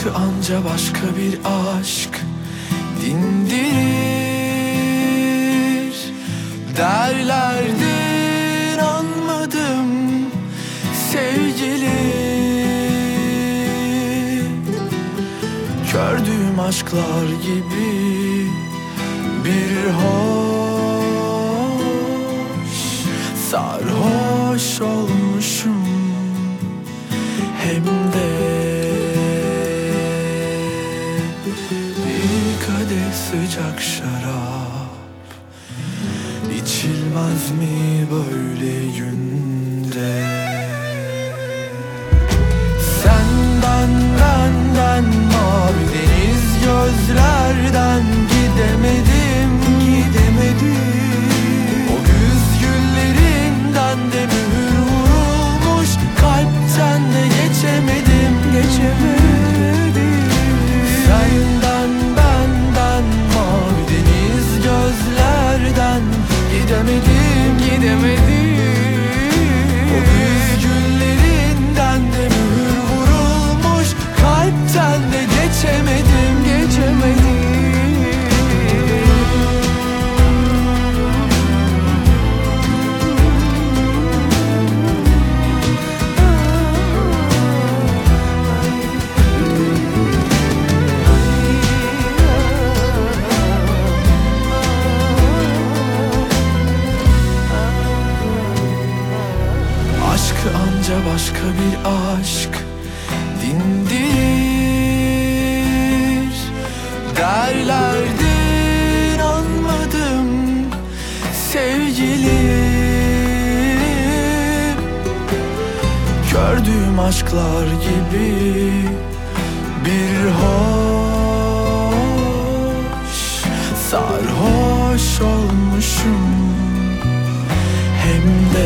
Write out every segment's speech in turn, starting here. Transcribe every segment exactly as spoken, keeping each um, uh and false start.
Aşkı anca başka bir aşk dindirir derlerdi, inanmadım sevgili. Gördüğüm aşklar gibi bir hoş sarhoş olmuşum, hem de bir kadeh sıcak şarap içilmez mi böyle günde? Senden, benden, mavi deniz gözlerden gidemedim, gidemedim. O güz güllerinden de mühür vurulmuş kalpten de geçemedim, geçemedim. Senden, benden, mavi deniz gözlerden gidemedim, gidemedim. O güz güllerinden de mühür vurulmuş kalpten de geçemedim, geçemedim. Aşkı anca başka bir aşk dindirir derlerdi, inanmadım sevgilim. Gördüğüm aşklar gibi bir hoş sarhoş olmuşum, hem de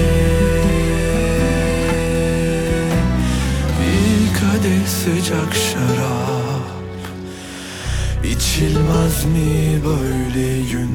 sıcak şarap içilmez mi böyle gün?